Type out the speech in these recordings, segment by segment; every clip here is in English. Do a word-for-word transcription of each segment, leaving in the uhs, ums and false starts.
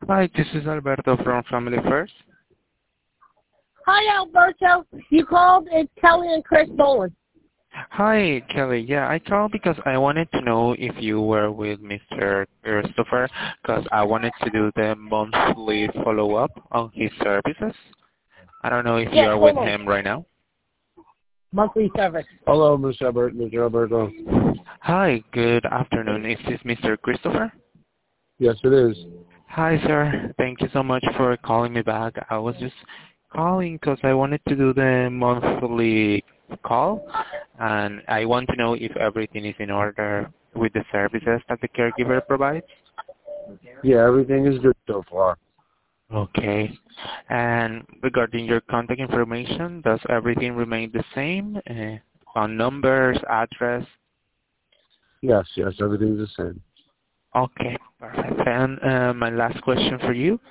Hi, this is Alberto from Family First. Hi, Alberto. You called. It's Kelly and Chris Boland. Hi, Kelly. Yeah, I called because I wanted to know if you were with Mister Christopher, because I wanted to do the monthly follow-up on his services. I don't know if you Yes, are with hold on. him right now. Monthly service. Hello, Mister Albert, Mister Alberto. Hi, good afternoon. Is this Mister Christopher? Yes, it is. Hi, sir. Thank you so much for calling me back. I was just calling because I wanted to do the monthly call, and I want to know if everything is in order with the services that the caregiver provides. Yeah, everything is good so far. Okay. And regarding your contact information, does everything remain the same? Uh, on numbers, address? Yes, yes, everything's the same. Okay, perfect. And uh, my last question for you.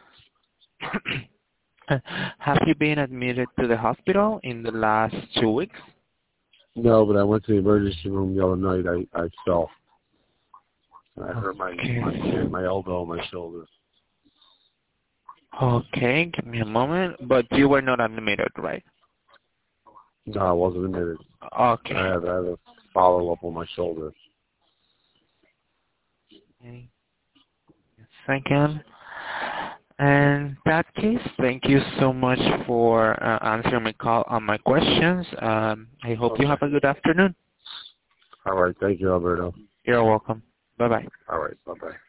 Have you been admitted to the hospital in the last two weeks? No, but I went to the emergency room the other night. I, I fell. I hurt my, Okay. my shin, my elbow, my shoulder. Okay, give me a moment. But you were not admitted, right? No, I wasn't admitted. Okay. I had, I had a follow-up on my shoulder. Okay. Second. In that case, thank you so much for uh, answering my call on my questions. Um, I hope you have a good afternoon. All right, thank you, Alberto. You're welcome. Bye-bye. All right, bye-bye.